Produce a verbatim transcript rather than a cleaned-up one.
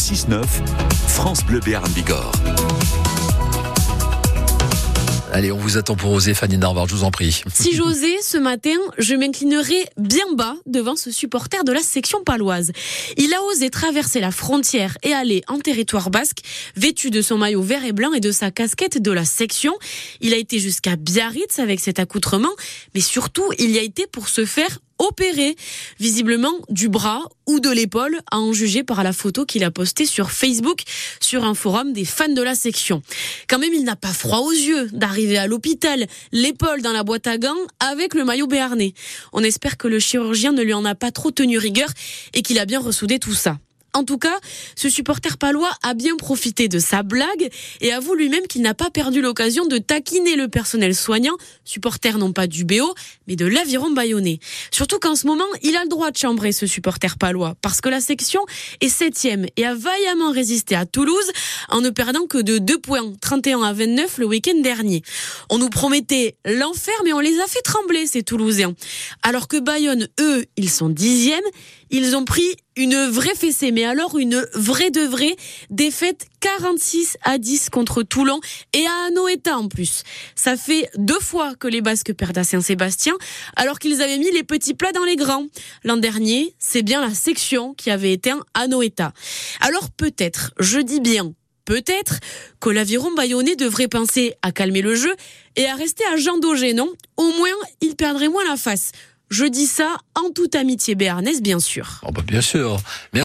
six neuf, France Bleu Béarn Bigorre. Allez, on vous attend pour oser, Fanny Narvar, je vous en prie. Si j'osais, ce matin, je m'inclinerais bien bas devant ce supporter de la section paloise. Il a osé traverser la frontière et aller en territoire basque, vêtu de son maillot vert et blanc et de sa casquette de la section. Il a été jusqu'à Biarritz avec cet accoutrement, mais surtout, il y a été pour se faire opéré, visiblement du bras ou de l'épaule, à en juger par la photo qu'il a postée sur Facebook, sur un forum des fans de la section. Quand même, il n'a pas froid aux yeux d'arriver à l'hôpital, l'épaule dans la boîte à gants, avec le maillot béarnais. On espère que le chirurgien ne lui en a pas trop tenu rigueur et qu'il a bien ressoudé tout ça. En tout cas, ce supporter palois a bien profité de sa blague et avoue lui-même qu'il n'a pas perdu l'occasion de taquiner le personnel soignant, supporter non pas du B O, mais de l'Aviron Bayonnais. Surtout qu'en ce moment, il a le droit de chambrer ce supporter palois, parce que la section est septième et a vaillamment résisté à Toulouse en ne perdant que de deux points, trente et un à vingt-neuf le week-end dernier. On nous promettait l'enfer, mais on les a fait trembler, ces Toulousains. Alors que Bayonne, eux, ils sont dixièmes, ils ont pris une vraie fessée, mais alors une vraie de vraie défaite quarante-six à dix contre Toulon et à Anoeta en plus. Ça fait deux fois que les Basques perdent à Saint-Sébastien alors qu'ils avaient mis les petits plats dans les grands. L'an dernier, c'est bien la section qui avait éteint Anoeta. Alors peut-être, je dis bien peut-être, que l'Aviron Bayonnais devrait penser à calmer le jeu et à rester à Jean Daugé, non ? Au moins, il perdrait moins la face. Je dis ça en toute amitié béarnaise, bien sûr. Oh bah bien sûr. Merci.